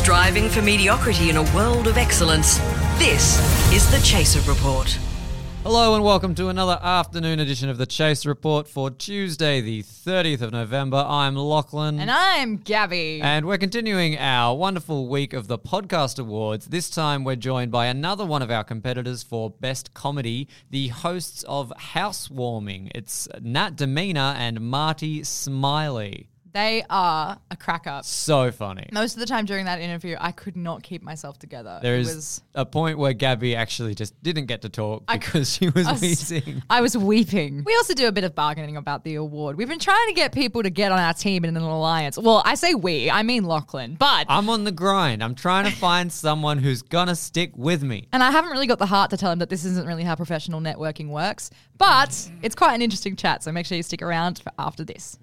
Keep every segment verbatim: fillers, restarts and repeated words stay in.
Striving for mediocrity in a world of excellence, this is The Chaser Report. Hello and welcome to another afternoon edition of The Chaser Report for Tuesday, the thirtieth of November. I'm Lachlan. And I'm Gabby. And we're continuing our wonderful week of the Podcast Awards. This time we're joined by another one of our competitors for Best Comedy, the hosts of Housewarming. It's Nat Demeanor and Marty Smiley. They are a crack up. So funny. Most of the time during that interview, I could not keep myself together. There It is was, a point where Gabby actually just didn't get to talk I- because she was I was- wheezing. I was weeping. We also do a bit of bargaining about the award. We've been trying to get people to get on our team in an alliance. Well, I say we, I mean Lachlan, but... I'm on the grind. I'm trying to find someone who's gonna stick with me. And I haven't really got the heart to tell him that this isn't really how professional networking works, but it's quite an interesting chat, so make sure you stick around for after this.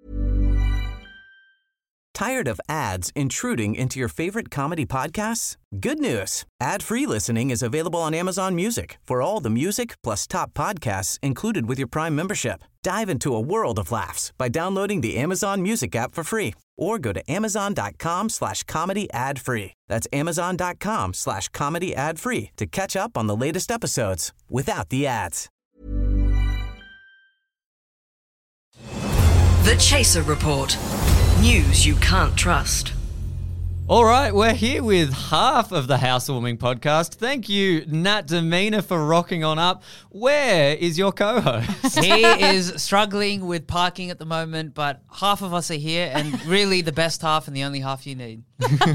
Tired of ads intruding into your favorite comedy podcasts? Good news. Ad-free listening is available on Amazon Music for all the music plus top podcasts included with your Prime membership. Dive into a world of laughs by downloading the Amazon Music app for free or go to amazon.com slash comedy ad free. That's amazon.com slash comedy ad free to catch up on the latest episodes without the ads. The Chaser Report. News you can't trust. All right, we're here with half of the Housewarming podcast. Thank you, Nat Demeanor, for rocking on up. Where is your co-host? He is struggling with parking at the moment, but half of us are here, and really the best half and the only half you need.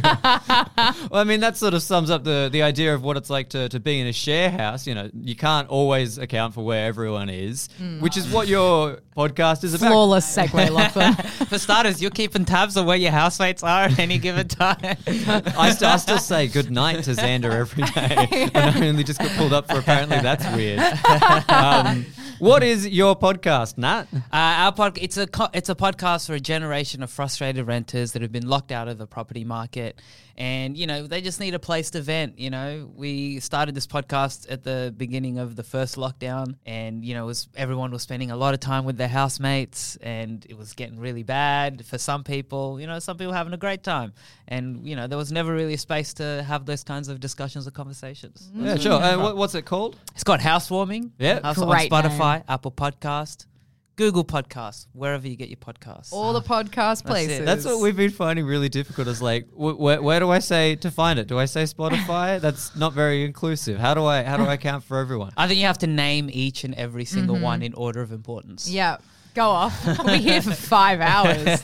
Well, I mean, that sort of sums up the, the idea of what it's like to, to be in a share house. You know, you can't always account for where everyone is, mm. which is what your podcast is about. Flawless segue, Lachlan. For starters, you're keeping tabs on where your housemates are at any given time. I, st- I still say good night to Xander every day, and I only just got pulled up for apparently that's weird. Um, what is your podcast, Nat? Uh, our pod- it's a co- it's a podcast for a generation of frustrated renters that have been locked out of the property market, and you know they just need a place to vent. You know, we started this podcast at the beginning of the first lockdown, and you know, it was everyone was spending a lot of time with their housemates, and it was getting really bad for some people. You know, some people having a great time, and you know, there was never really a space to have those kinds of discussions or conversations. Yeah, sure. Uh, what, what's it called? It's called Housewarming. Yeah, House- Great on Spotify, name. Apple Podcast, Google Podcasts, wherever you get your podcasts. All the podcast places. it. That's what we've been finding really difficult is like, wh- wh- where do I say to find it? Do I say Spotify? That's not very inclusive. How do I how do I count for everyone? I think you have to name each and every single one in order of importance. Yeah. Go off. We'll be here for five hours.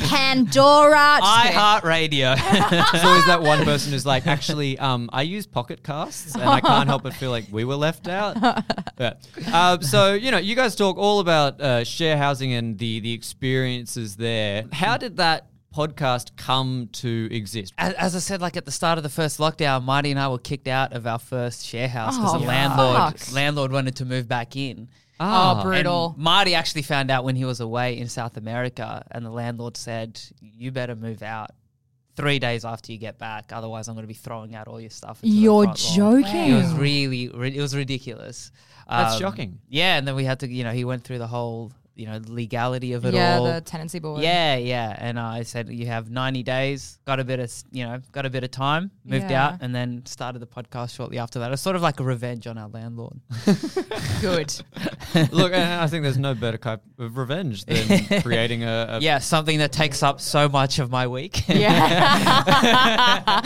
Pandora. iHeartRadio. There's always that one person who's like, actually, um, I use Pocket Casts, and I can't help but feel like we were left out. Yeah. Uh, so, you know, you guys talk all about uh, share housing and the the experiences there. How did that podcast come to exist? As, as I said, like at the start of the first lockdown, Marty and I were kicked out of our first share house because Oh, the landlord fuck. landlord wanted to move back in. Oh, And brutal. Marty actually found out when he was away in South America, and the landlord said, "You better move out three days after you get back, otherwise I'm going to be throwing out all your stuff." into the You're front lawn." joking. It was really, re- it was ridiculous. That's Um, shocking. Yeah, and then we had to, you know, he went through the whole, you know, legality of it Yeah, all. the tenancy board. Yeah, yeah. And uh, I said, you have ninety days, got a bit of, you know, got a bit of time, moved Yeah. out, and then started the podcast shortly after that. It's sort of like a revenge on our landlord. Good. Look, and I think there's no better type of revenge than creating a, a Yeah, something that takes up so much of my week. Yeah.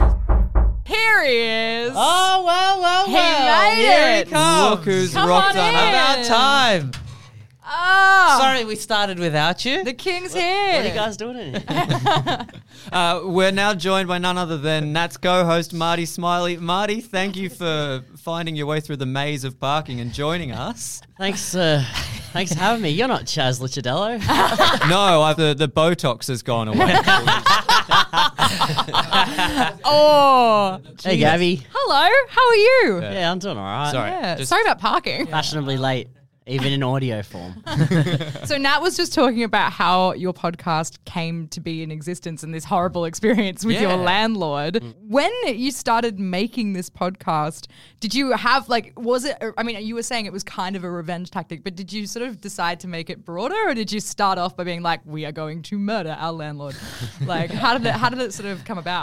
Here he is. Oh, well, well, He well. made Here it. he comes. Look who's Come rocked on on in. up. About time. Oh, Sorry we started without you. the king's here. What are you guys doing in here? Uh, we're now joined by none other than Nat's co-host, Marty Smiley. Marty, thank you for finding your way through the maze of parking and joining us. Thanks, uh, thanks for having me. You're not Chaz Luchadello. No, I've, the, the Botox has gone away. Oh. Hey, Gabby. Hello. How are you? Yeah. Yeah, I'm doing all right. Sorry. Yeah. just- Sorry about parking. Fashionably late, even in audio form. So Nat was just talking about how your podcast came to be in existence and this horrible experience with Yeah. your landlord. When you started making this podcast, did you have like, was it, I mean, you were saying it was kind of a revenge tactic, but did you sort of decide to make it broader, or did you start off by being like, we are going to murder our landlord? Like, how did it, how did it sort of come about?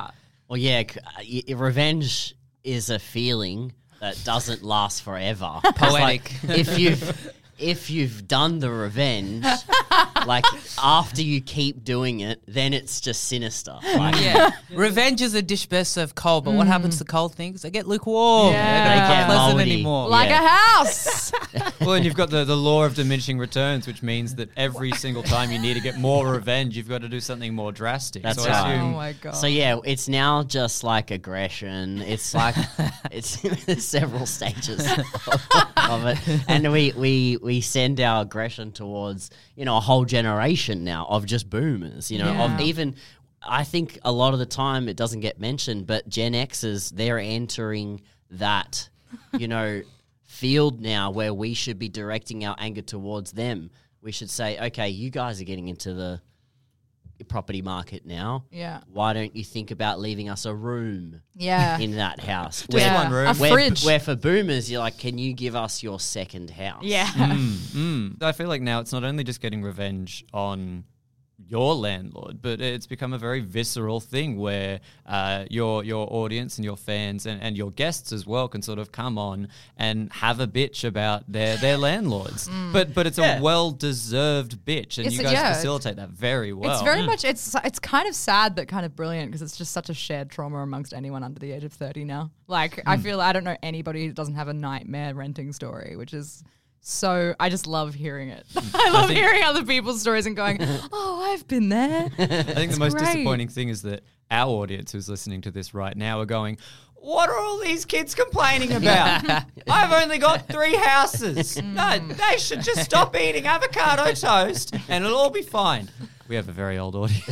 Well, yeah, c- uh, y- revenge is a feeling that doesn't last forever. 'Cause, Poetic. like, if you've if you've done the revenge, like after you keep doing it, then it's just sinister. Like, Yeah. Revenge is a dish best served cold, but what happens to cold things? They get lukewarm. Yeah. They don't They get become pleasant moldy. anymore. Like Yeah. a house. Well, and you've got the, the law of diminishing returns, which means that every single time you need to get more revenge, you've got to do something more drastic. That's so I right. Oh assume my god. So yeah, it's now just like aggression. It's like it's there's several stages of, of it, and we we we send our aggression towards you know a whole generation now of just boomers. You know, Yeah. of even I think a lot of the time it doesn't get mentioned, but Gen Xers they're entering that you know field now where we should be directing our anger towards them. We should say, okay, you guys are getting into the property market now. Yeah. Why don't you think about leaving us a room Yeah. in that house? Just Yeah. one room. A where, fridge. where for boomers, you're like, can you give us your second house? Yeah. Mm. I feel like now it's not only just getting revenge on your landlord, but it's become a very visceral thing where uh, your your audience and your fans and, and your guests as well can sort of come on and have a bitch about their, their landlords. But but it's Yeah. a well-deserved bitch, and It's- you guys yeah, facilitate that very well. It's very much it's it's kind of sad but kind of brilliant because it's just such a shared trauma amongst anyone under the age of thirty now. Like I feel I don't know anybody who doesn't have a nightmare renting story, which is so I just love hearing it. I love hearing other people's stories and going, "Oh, I've been there." I think the most great. disappointing thing is that our audience who's listening to this right now are going, what are all these kids complaining about? I've only got three houses. No, they should just stop eating avocado toast and it'll all be fine. We have a very old audience.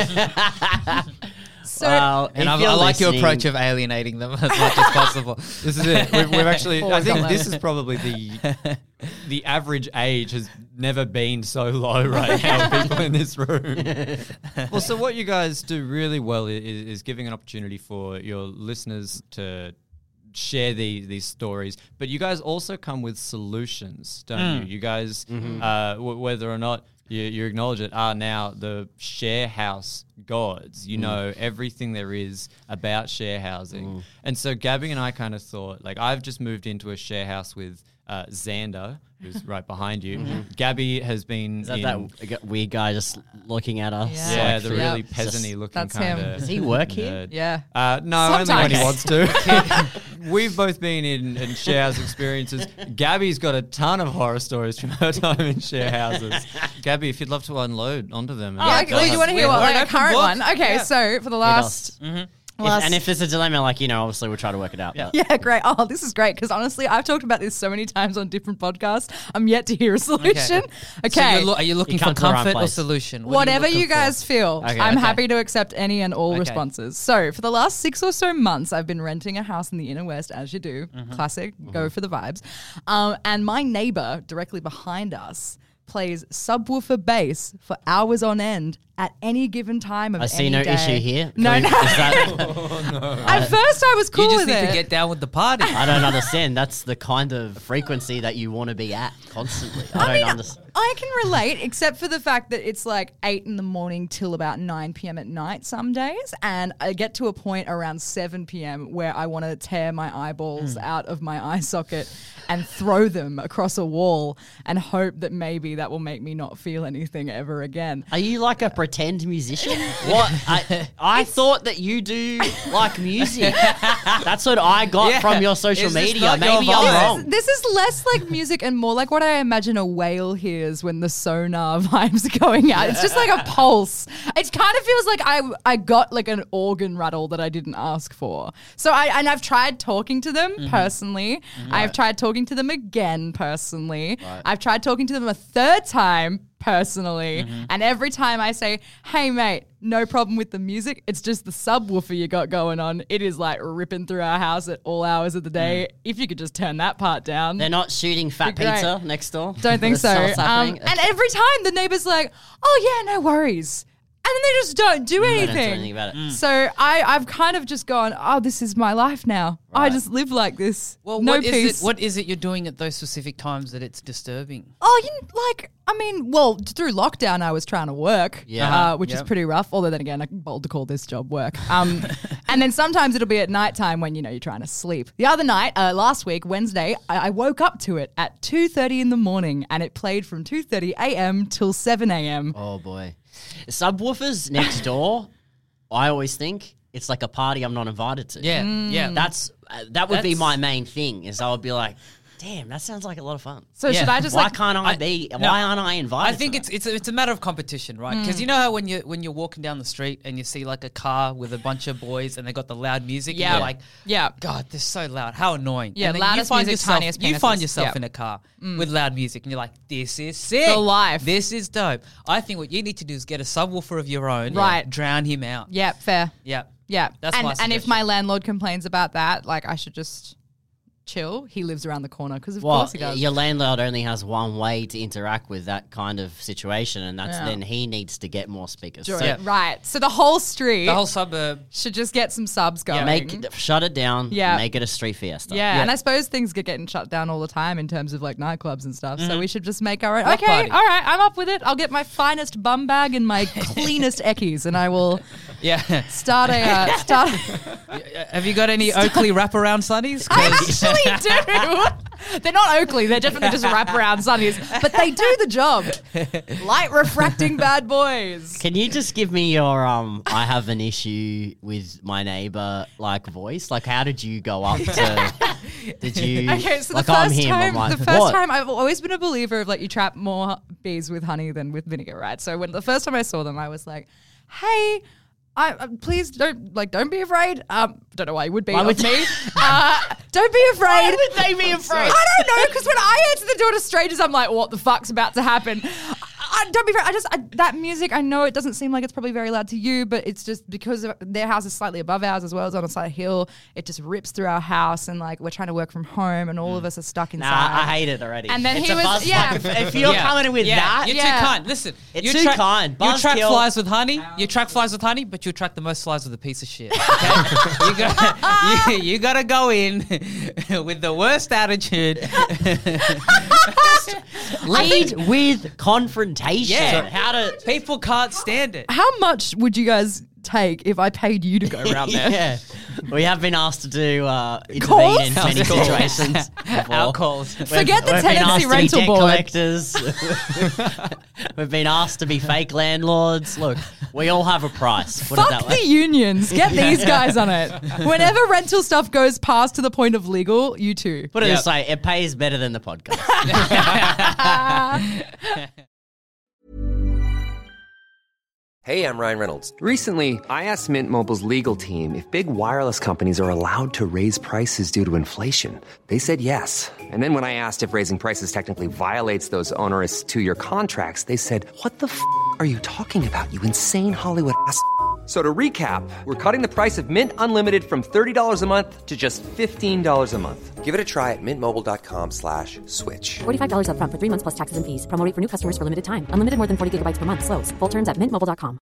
So Well, And if I, I you're like your listening- approach of alienating them as much as possible. This is it. We've, we've actually, I Always think got this that. is probably the the average age has never been so low right now, people in this room. Well, so what you guys do really well is, is giving an opportunity for your listeners to share these these stories, but you guys also come with solutions, don't you? You guys, uh, w- whether or not you, you acknowledge it, are now the share house gods. You know everything there is about share housing. And so Gabby and I kind of thought, like, I've just moved into a share house with uh, Xander, who's right behind you. Gabby has been Is that in... that weird guy just looking at us? Yeah. yeah, like the for- really Yep. peasant-y looking That's kind him. of... Does he work here? yeah. Uh, no, only when he Sometimes. wants to. We've both been in, in share house experiences. Gabby's got a ton of horror stories from her time in share houses. Gabby, if you'd love to unload onto them. and Oh, let okay. us- Do you want to hear We're- what we're like an a open current book. one? Okay, Yeah. so for the Hit last us. If- last and if it's a dilemma, like, you know, obviously we'll try to work it out. but- Yeah, great. Oh, this is great because honestly, I've talked about this so many times on different podcasts. I'm yet to hear a solution. Okay. So you're lo- are you looking You for come to the right comfort or place. solution? What are Whatever you looking for? guys feel, Okay, I'm okay. happy to accept any and all Okay. responses. So, for the last six or so months, I've been renting a house in the inner west, as you do. Mm-hmm. Classic, go for the vibes. Um, and my neighbor directly behind us plays subwoofer bass for hours on end at any given time of I see any no day. issue here. Can No, we- no. is that- At first, I was cool You just with need it. to get down with the party. I don't understand. That's the kind of frequency that you want to be at constantly. I, don't understand. I can relate, except for the fact that it's like eight in the morning till about nine p.m. at night some days. And I get to a point around seven p.m. where I want to tear my eyeballs out of my eye socket and throw them across a wall and hope that maybe that will make me not feel anything ever again. Are you like a pretend musician? What? I, I thought that you do like music. That's what I got Yeah. from your social Is this media. not your Maybe I'm vibe? wrong. This is less like music and more like what I imagine a whale hears when the sonar vibes are going out. It's just like a pulse. It kind of feels like I I got like an organ rattle that I didn't ask for. So I and I've tried talking to them personally. I've tried talking to them again personally. I've tried talking to them a third time personally. And every time I say, "Hey mate, no problem with the music. It's just the subwoofer you got going on. It is like ripping through our house at all hours of the day. If you could just turn that part down." They're not shooting fat Be great. pizza next door. Don't think so. That's what's Um, happening. and every time the neighbor's like, "Oh yeah, no worries." then they just don't do They anything. don't do anything about it. So I, I've kind of just gone, oh, this is my life now. I Right. just live like this. Well, no what is peace. it? What is it you're doing at those specific times that it's disturbing? Oh, you like, I mean, well, through lockdown, I was trying to work, Yeah. uh, which is Yep. pretty rough. Although then again, I can bold to call this job work. Um, and then sometimes it'll be at nighttime when, you know, you're trying to sleep. The other night, uh, last week, Wednesday, I, I woke up to it at two thirty in the morning and it played from two thirty a.m. till seven a.m. Oh boy, subwoofers next door. I always think it's like a party I'm not invited to. Yeah, yeah. That's uh, that would be That's- my main thing. Is I would be like, damn, that sounds like a lot of fun. So Yeah. should I just why like, can't I, I- be? no, why aren't I invited? I think to it's that? it's a, it's a matter of competition, right? Because you know how when you when you're walking down the street and you see like a car with a bunch of boys and they got the loud music, Yeah. and you're like, yeah. God, they're so loud. How annoying. Yeah, and then loudest you find music, yourself, tiniest You find penises. yourself Yep. in a car with loud music and you're like, this is sick. The life. This is dope. I think what you need to do is get a subwoofer of your own. Right. Drown him out. Yeah, fair. Yeah. Yeah. That's and, my and if suggestion. my landlord complains about that, like I should just chill. He lives around the corner because of Well, course he does. your landlord only has one way to interact with that kind of situation, and that's Yeah. then he needs to get more speakers. Sure. So Yeah. Right. So the whole street The whole suburb. should just get some subs going. make shut it down. Yeah. Make it a street fiesta. Yeah, Yeah. and I suppose things get getting shut down all the time in terms of like nightclubs and stuff. So we should just make our own. Block Okay, party. all right, I'm up with it. I'll get my finest bum bag and my cleanest eckies, and I will Yeah. start a uh, start. Have you got any Oakley wraparound sunnies? I actually do. They're not Oakley. They're definitely just wraparound sunnies, but they do the job. Light refracting bad boys. Can you just give me your um? I have an issue with my neighbor like voice. Like, how did you go up to? Did you? Okay, so like the I'm first him. time, I'm like, the first what? time, I've always been a believer of like you trap more bees with honey than with vinegar, right? So when the first time I saw them, I was like, "Hey, I uh, please don't like don't be afraid." Um, don't know why you would be Why of would- me. uh, don't be afraid. Why would they be afraid? I don't know because when I answer the door to strangers, I'm like, "What the fuck's about to happen?" I, don't be afraid. I just I, that music. I know it doesn't seem like it's probably very loud to you, but it's just because of, their house is slightly above ours as well as on a slight hill. It just rips through our house, and like we're trying to work from home, and all of us are stuck inside. Nah, I hate it already. And then it's he a was- buzz, yeah. like, if, if you're Yeah. coming in with Yeah, that, You're Yeah. too kind. Listen, It's you too track, kind. You Buzz attract kill. flies with honey. You attract flies with honey, but you attract the most flies with a piece of shit. Okay? you, got, you, you gotta go in with the worst attitude. lead with confrontation. Yeah. How to? People can't stand it. How much would you guys take if I paid you to go around there? Yeah, we have been asked to do uh, Calls? intervene in many House calls. situations. before. Our calls. We've- Forget the we've been tenancy asked rental to be debt board. collectors. We've been asked to be fake landlords. Look, we all have a price. Put it Fuck that the way. unions. Get these guys on it. Whenever rental stuff goes past to the point of legal, you too. Put it Yep. this way: it pays better than the podcast. Hey, I'm Ryan Reynolds. Recently, I asked Mint Mobile's legal team if big wireless companies are allowed to raise prices due to inflation. They said yes. And then when I asked if raising prices technically violates those onerous two-year contracts, they said, "What the f*** are you talking about, you insane Hollywood ass?" So to recap, we're cutting the price of Mint Unlimited from thirty dollars a month to just fifteen dollars a month. Give it a try at mintmobile.com slash switch. forty-five dollars up front for three months plus taxes and fees. Promo rate for new customers for limited time. Unlimited more than forty gigabytes per month. Slows full terms at mint mobile dot com.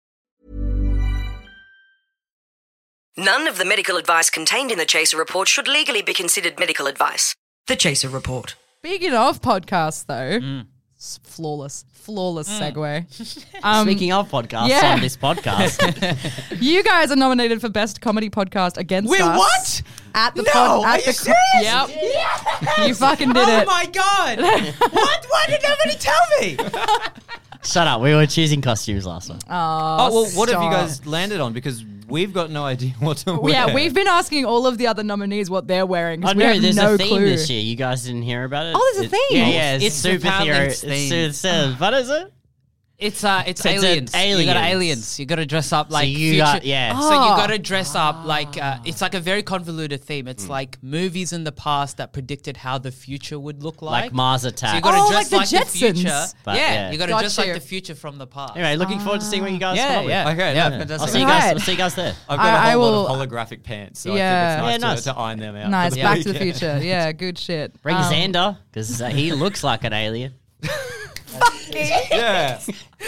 None of the medical advice contained in the Chaser Report should legally be considered medical advice. The Chaser Report. Speaking of podcasts, though, it's flawless, flawless segue. Um, Speaking of podcasts, yeah. on this podcast, you guys are nominated for Best Comedy Podcast against Wait, us. what? At the No, pod, at are the you serious? Yep. You fucking did Oh it. my god! What? Why did nobody tell me? shut up. We were choosing costumes last time. Oh, well, what have you stop. guys landed on? Because we've got no idea what to wear. Yeah, we've been asking all of the other nominees what they're wearing. 'cause Oh we no, have there's no a theme clue. this year. You guys didn't hear about it? Oh, there's a It- theme? Yeah, yeah. It's, It's the superhero. Powerlinks It's, theme. it's, uh, what is it? It's uh, it's, So it's a- aliens. You got aliens. aliens. You got to dress up like you future. got- yeah. So you Oh. got to dress up like uh, it's like a very convoluted theme. It's Mm. like movies in the past that predicted how the future would look like. Like Mars So Attack. you got to Oh, dress like the like the future. Jetsons. But, yeah, yeah. you got to Got dress you. like the future from the past. Anyway, looking forward to seeing what you guys come yeah, up with. yeah, Okay, yeah. no, fantastic. I'll see you Right. guys. I'll see you guys there. I've got I- a I whole will- lot of holographic pants, so Yeah. I think it's nice Yeah, to, nice. to iron them out. Nice, for the Back to the weekend. Future. Yeah, good shit. Bring Um, Xander, because uh, he looks like an alien. Yeah.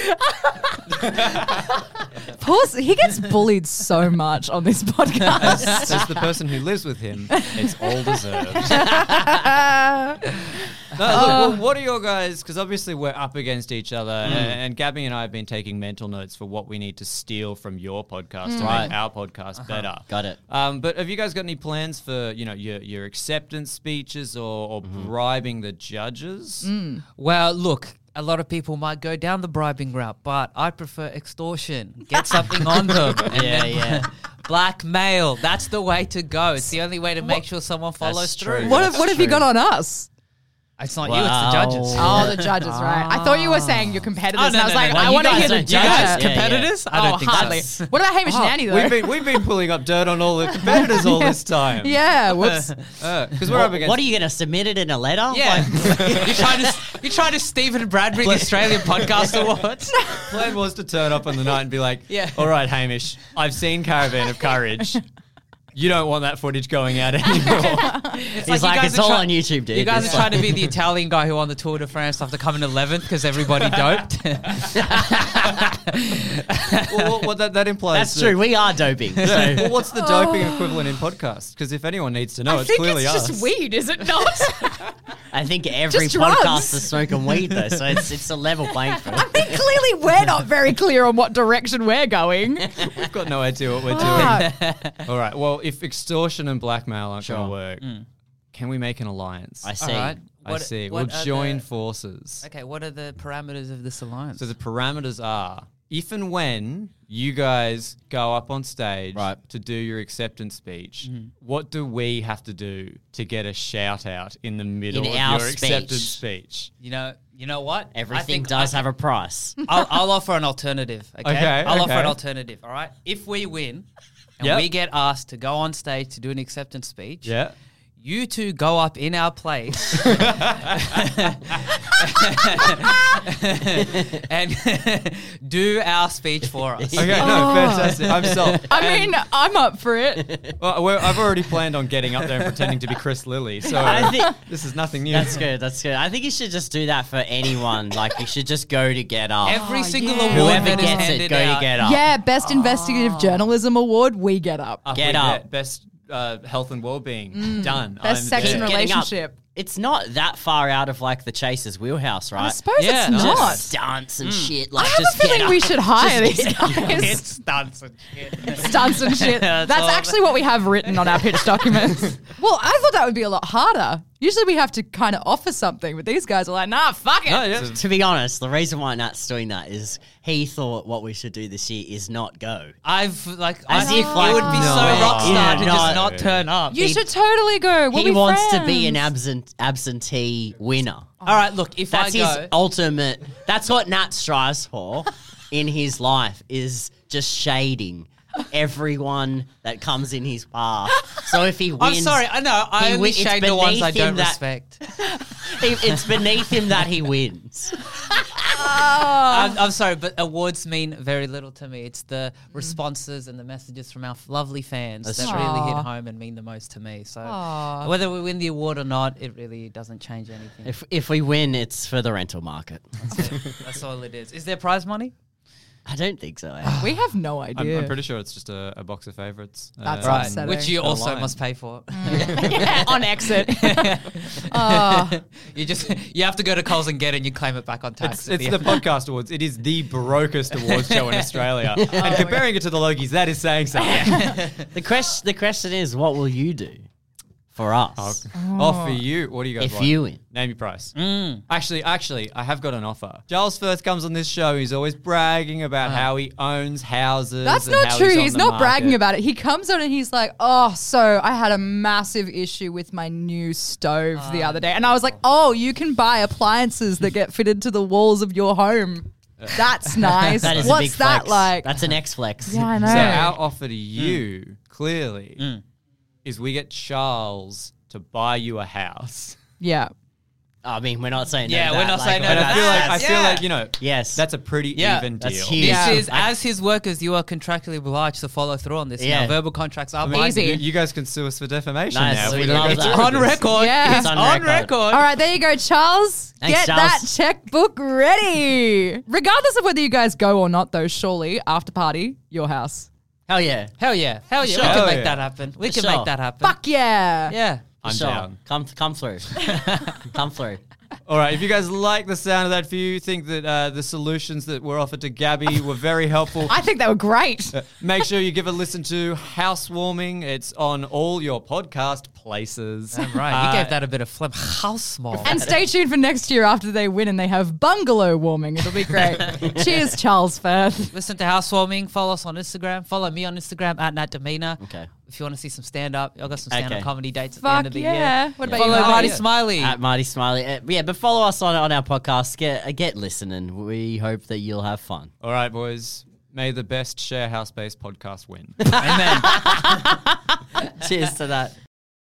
Poor, he gets bullied so much on this podcast. As the person who lives with him, it's all deserved. No, look, well, what are your guys? Because obviously we're up against each other, and, and Gabby and I have been taking mental notes for what we need to steal from your podcast to Right. make our podcast better. Got it. Um, but have you guys got any plans for you know your your acceptance speeches or, or bribing the judges? Well, look, a lot of people might go down the bribing route, but I prefer extortion. Get something on them. And Yeah, then yeah. Blackmail. That's the way to go. It's the only way to make sure someone follows That's through. true. What have, what have you got on us? It's not Wow. you, it's the judges. Oh, the judges, right? I thought you were saying your competitors, Oh, and no, I was no, like, no, no. I You want to guys hear the don't judge. judges. Yeah, yeah. Competitors? I don't oh, think hardly. so. What about Hamish and Annie, though? We've been we've been pulling up dirt on all the competitors all this time. yeah, whoops. because we're up against. What are you going to submit it in a letter? Yeah. Like- you're trying to you're trying to Stephen Bradbury the Australian Podcast Awards. Plan was to turn up on the night and be like, Yeah. all right, Hamish, I've seen Caravan of Courage. You don't want that footage going out anymore. It's He's you like, guys it's are all try- on YouTube, dude. You guys It's are like- trying to be the Italian guy who won the Tour de France after coming eleventh because everybody doped. well, what, what that, that implies. That's that- true. We are doping. Yeah. So Well, what's the doping equivalent in podcast? Because if anyone needs to know, I it's think clearly it's us. just weed, is it not? I think every Just drugs. podcast is smoking weed, though. So it's it's a level playing field. I mean, clearly we're not very clear on what direction we're going. We've got no idea what we're doing. Fuck. All right. Well, if extortion and blackmail aren't going Sure. to work, can we make an alliance? I see. All right. I What- see. what We'll are join the- forces. Okay, what are the parameters of this alliance? So the parameters are if and when you guys go up on stage Right. to do your acceptance speech, Mm-hmm. what do we have to do to get a shout out in the middle In of our your speech. acceptance speech? you know, you know what? I Everything think does I have a price. I'll, I'll offer an alternative. Okay, Okay, I'll offer okay. an alternative. All right, if we win and Yep. we get asked to go on stage to do an acceptance speech, Yeah. you two go up in our place and do our speech for us. Okay, no, fantastic. I'm sold. I mean, I'm up for it. Well, we're, I've already planned on getting up there and pretending to be Chris Lilly, so I think- this is nothing new. That's good. That's good. I think you should just do that for anyone. Like you should just go to get up. Every single yeah. award Whoever that is gets it, handed go out. to get up. Yeah, best investigative journalism award, we get up. Up Get we up. Best uh, health and well-being. Done. Best I'm sex there. and Getting up. relationship. It's not that far out of like the Chaser's wheelhouse, right? I suppose Yeah, it's no. not. Just stunts and shit. Like I have just a feeling get we up. should hire Just these get up. guys. It's stunts and shit. Stunts and shit. That's That's all actually what we have written on our pitch documents. Well, I thought that would be a lot harder. Usually we have to kind of offer something, but these guys are like, nah, fuck it. No, yeah. To be honest, the reason why Nat's doing that is he thought what we should do this year is not go. I've like, As I if, it like, would be so no. rock star Yeah, to no. just not turn up. You He- should totally go. We'll he be wants to be an friends. absent absentee winner. All right, look, if That's I his go, ultimate. That's what Nat strives for in his life is just shading everyone that comes in his path. So if he wins, I'm sorry, I know I he only wi- it's shade the ones I beneath him don't that- respect. he- it's beneath him that he wins. I'm, I'm sorry, but awards mean very little to me. It's the responses and the messages from our f- lovely fans That's that true. really hit Aw. home and mean the most to me. So Aw. whether we win the award or not, it really doesn't change anything. If if we win, it's for the rental market. That's all it is. Is there prize money? I don't think so. eh? We have no I'm, idea. I'm pretty sure it's just a, a box of favorites. That's Uh, right. upsetting. Which you also Online. must pay for. Yeah, on exit. Oh. You just you have to go to Coles and get it and you claim it back on tax. It's, at it's the the end. podcast awards. It is the brokest awards show in Australia. And comparing it to the Logies, that is saying something. The question the question is, what will you do for us Oh, for you, what do you guys if want? you win? Name your price. Mm. Actually, actually, I have got an offer. Giles Firth comes on this show. He's always bragging about how he owns houses. That's and not how true. He's, on He's the not bragging market. about it. He comes on and he's like, oh, so I had a massive issue with my new stove the other day. And I was like, oh, you can buy appliances that get fitted to the walls of your home. That's nice. That is What's a big that flex. like? That's an X flex. yeah, I know. So our offer to you, clearly, is we get Charles to buy you a house yeah. I mean, we're not saying no Yeah, to we're that, not like, saying no but to And I feel that. like I feel Yeah. like you know. Yes. That's a pretty Yeah. even That's deal. huge. Yeah. This is, I- as his workers, you are contractually obliged to follow through on this. Yeah. Now, verbal contracts are I mean, binding. you, you guys can sue us for defamation Nice. now. if We we don't love go that. through It's on with this. record. Yeah. It's on on record. record. All right, there you go, Charles. Thanks, Get Charles. that checkbook ready. Regardless of whether you guys go or not, though, surely after party, your house. Hell yeah. Hell yeah. Hell yeah. Sure. We can Hell make yeah. that happen. We For can sure. make that happen. Fuck yeah. Yeah. I'm Sure. down. Come, come through. come through. All right, if you guys like the sound of that view, think that uh, the solutions that were offered to Gabby were very helpful, I think they were great. uh, make sure you give a listen to Housewarming. It's on all your podcast places. Right. Uh, You gave that a bit of phlegm. How small. And stay tuned for next year after they win and they have bungalow warming. It'll be great. Cheers, Charles Firth. Listen to Housewarming. Follow us on Instagram. Follow me on Instagram at Nat Demeanor. Okay. If you want to see some stand up, I've got some stand up Okay. comedy dates at the end Fuck of the yeah. year. What about Follow you, Marty Marty? Smiley. At Marty Smiley. Uh, yeah, but follow us on on our podcast. Get uh, get listening. We hope that you'll have fun. All right, boys. May the best share house-based podcast win. Amen. Cheers to that.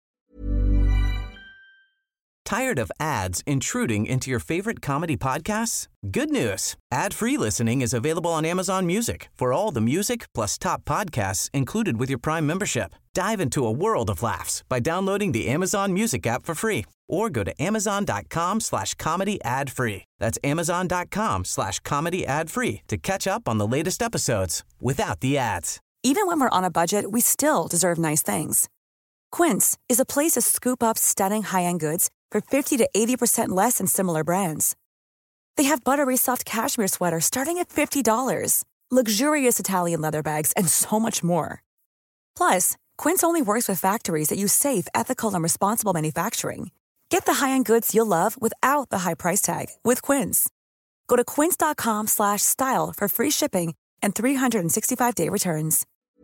Tired of ads intruding into your favorite comedy podcasts? Good news. Ad-free listening is available on Amazon Music for all the music plus top podcasts included with your Prime membership. Dive into a world of laughs by downloading the Amazon Music app for free or go to amazon.com slash comedy ad free. That's amazon.com slash comedy ad free to catch up on the latest episodes without the ads. Even when we're on a budget, we still deserve nice things. Quince is a place to scoop up stunning high-end goods for fifty to eighty percent less than similar brands. They have buttery soft cashmere sweaters starting at fifty dollars, luxurious Italian leather bags, and so much more. Plus, Quince only works with factories that use safe, ethical, and responsible manufacturing. Get the high-end goods you'll love without the high price tag with Quince. Go to quince.com slash style for free shipping and three sixty-five day returns.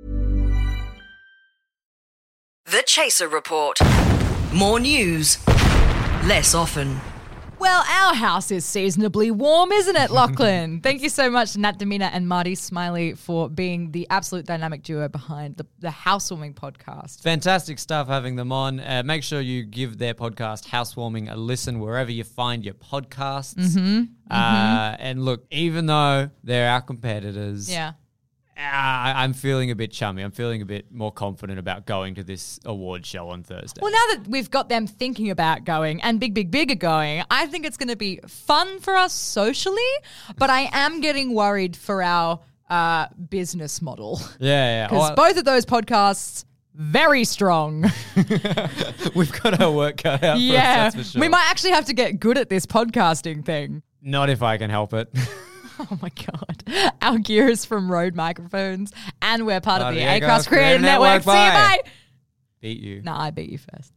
The Chaser Report. More news, less often. Well, our house is seasonably warm, isn't it, Lachlan? Thank you so much, Nat Demeanor and Marty Smiley, for being the absolute dynamic duo behind the, the Housewarming podcast. Fantastic stuff having them on. Uh, make sure you give their podcast, Housewarming, a listen wherever you find your podcasts. Mm-hmm. Uh, Mm-hmm. And look, even though they're our competitors, Yeah. I, I'm feeling a bit chummy. I'm feeling a bit more confident about going to this award show on Thursday. Well, now that we've got them thinking about going and Big Big Big are going, I think it's going to be fun for us socially, but I am getting worried for our uh, business model. yeah, yeah. Because Oh, both of those podcasts, very strong. we've got our work cut out yeah. for us, that's for sure. We might actually have to get good at this podcasting thing. Not if I can help it. Oh my God. Our gear is from Rode Microphones and we're part Part of of the the Acast Acast Creative Creative Network. Network. See you, Bye. bye. Beat you. Nah, I beat you first.